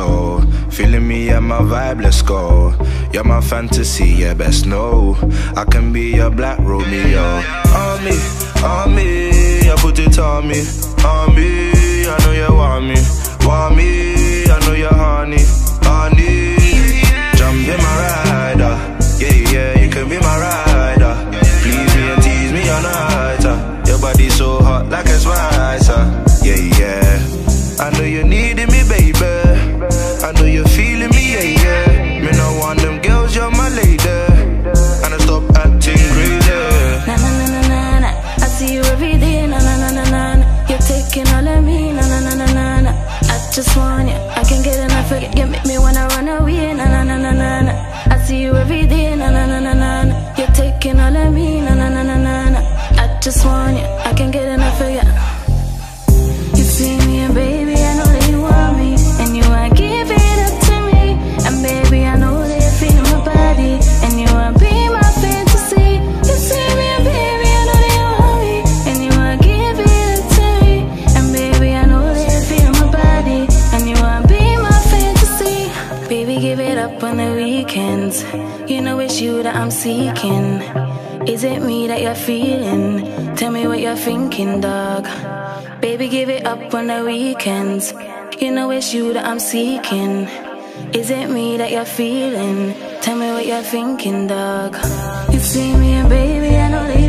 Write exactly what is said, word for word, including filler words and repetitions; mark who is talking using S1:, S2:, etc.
S1: go. Feeling me and my vibe, let's go. You're my fantasy, yeah, best know. I can be your black Romeo. On me, on me, I put it on me, on me. I know you want me, want me. I know you're honey, honey. Jump in my rider, yeah, yeah, you can be my rider. Please me and tease me all night. Uh. Your body so hot like a spicer, yeah, yeah. I know you needing me, baby. I know you're feeling me, yeah, yeah. Me no want them girls, you're my lady. And I stop acting crazy.
S2: Na na na na na na. I see you every day. Na na na na na na. You're taking all of me. Na na na na na na. I just want you. I can't get enough of you. You make me wanna run away. Na na na na na na. I see you every day. Na na na na na na. You're taking all of me. Na na na na na na. I just want you. I can't get enough of you. You see me and baby, I know that you want me, and you wanna give it up to me. And baby, I know that you feel my body, and you wanna be my fantasy. You see me and baby, I know that you want me, and you wanna give it up to me. And baby, I know that you feel my body, and you wanna be my fantasy. Baby, give it up on the weekends. You know it's you that I'm seeking. Is it me that you're feeling? Tell me what you're thinking, dog. Baby, give it up on the weekends. You know it's you that I'm seeking. Is it me that you're feeling? Tell me what you're thinking, dog. You see me and baby, I know that you